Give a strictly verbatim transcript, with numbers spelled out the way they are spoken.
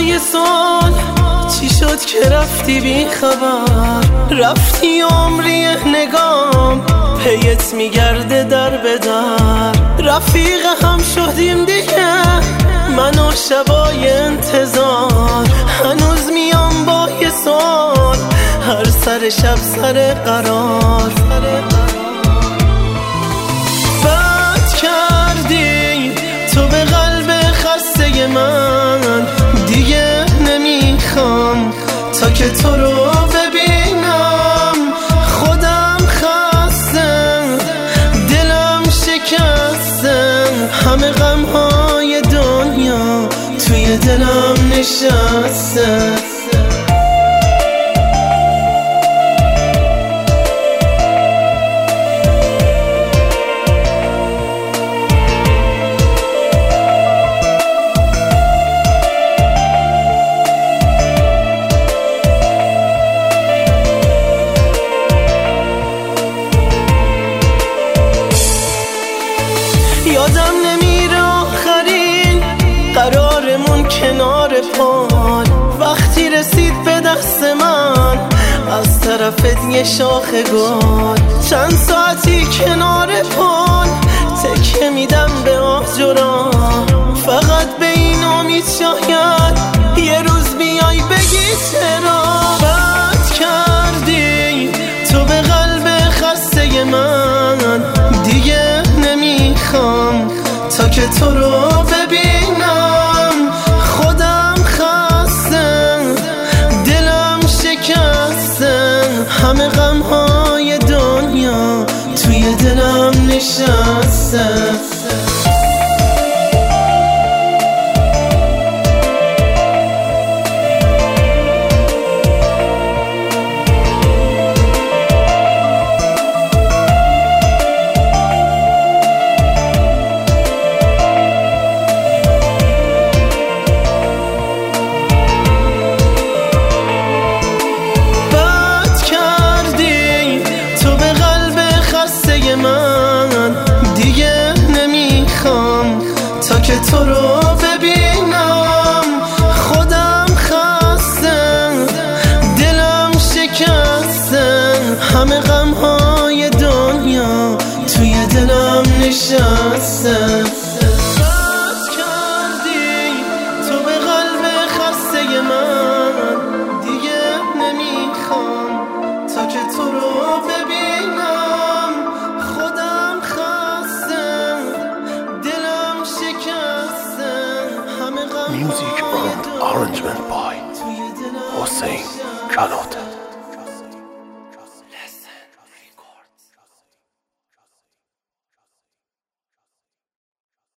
یه سال چی شد که رفتی بی خبر؟ رفتی عمری نگام پیت میگرده در به در. رفیق هم شدیم دیگه من و شبای انتظار. هنوز میام با یه سال هر سر شب سر قرار. بد کردی تو به قلب خسته من، دیگه نمیخوام تا که تو رو ببینم. خودم خستم دلم شکستم، همه غمهای دنیا توی دلم نشسته. یادم نمیره آخرین قرارمون کنار پل، وقتی رسید به دست من از طرفت یه شاخ گل. چند ساعتی کنار پل تکه میدم به آجرا، فقط به این امید شاید یه روز بیای بگی چرا. بد کردی تو به قلب خسته من، دیگه نمیخوام تا که تو رو ببینم. خودم خستم دلم شکستم، همه غمهای دنیا توی دلم نشسته. من دیگه نمیخوام تا که تو رو ببینم. خودم خستم دلم شکستم، همه غمهای دنیا توی دلم نشسته. بد کردی تو به قلب خسته من، دیگه نمیخوام تا که تو رو ببینم. Music and arrangement by Hossein Khalaf.